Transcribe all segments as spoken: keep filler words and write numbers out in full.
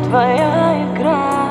твоя игра.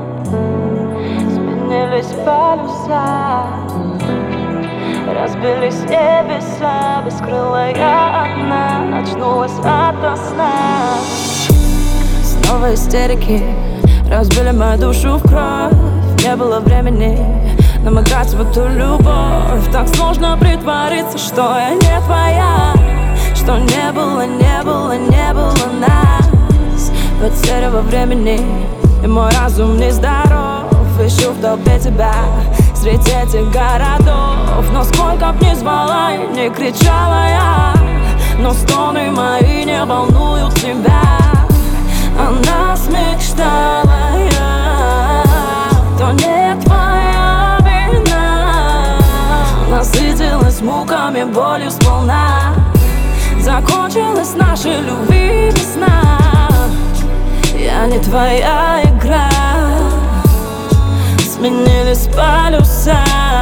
Сменились полюса, разбились небеса. Бескрылая одна очнулась ото сна. Снова истерики разбили мою душу в кровь. Не было времени намогать в эту любовь. Так сложно притвориться, что я не твоя, что не было, не было, не было нас. Потеря во времени, и мой разум нездоров. Ищу в толпе тебя среди этих городов. Но сколько б ни звала и не кричала я, но стоны мои не волнуют тебя. О нас мечтала я, то не твоя вина. Насытилась муками, болью сполна. Закончилась наша любви весна. Я не твоя игра. Сменились полюса,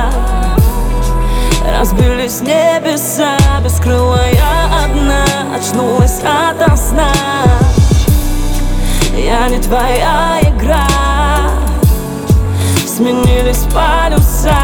разбились небеса. Бескрылая одна очнулась ото сна. Я не твоя игра. Сменились полюса,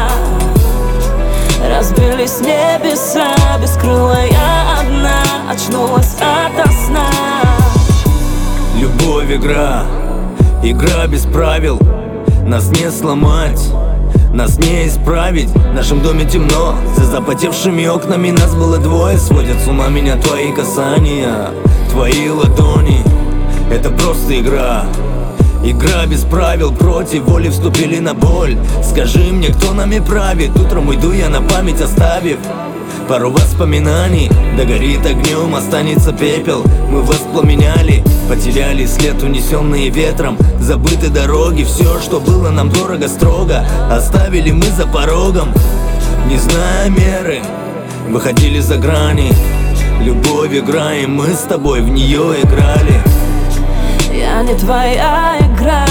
разбились небеса. Бескрылая одна очнулась ото сна. Любовь игра, игра без правил. Нас не сломать, нас не исправить. В нашем доме темно, за запотевшими окнами нас было двое. Сводят с ума меня твои касания, твои ладони. Это просто игра, игра без правил. Против воли вступили на боль. Скажи мне, кто нами правит? Утром уйду я на память, оставив пару воспоминаний. Догорит огнем, останется пепел. Мы воспламеняли, потеряли след, унесенные ветром. Забыты дороги, все, что было нам дорого, строго оставили мы за порогом. Не зная меры, выходили за грани. Любовь играем, мы с тобой в нее играли. Я не твоя игра.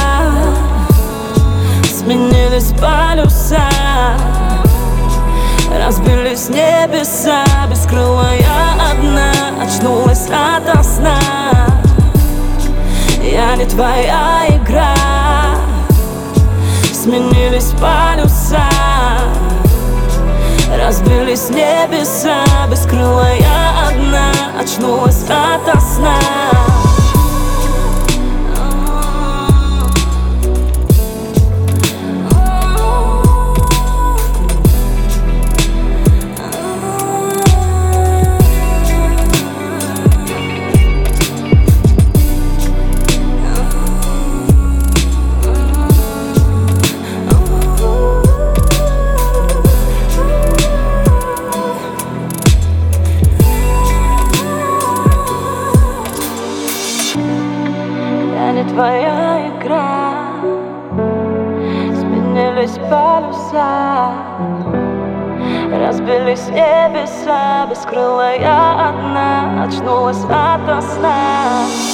Сменились полюса, разбились небеса. Бескрылая одна очнулась ото сна. Я не твоя игра. Сменились полюса, разбились небеса. Бескрылая одна очнулась ото сна. Не твоя игра. Сменились полюса, разбились небеса. Бескрылая одна очнулась ото сна.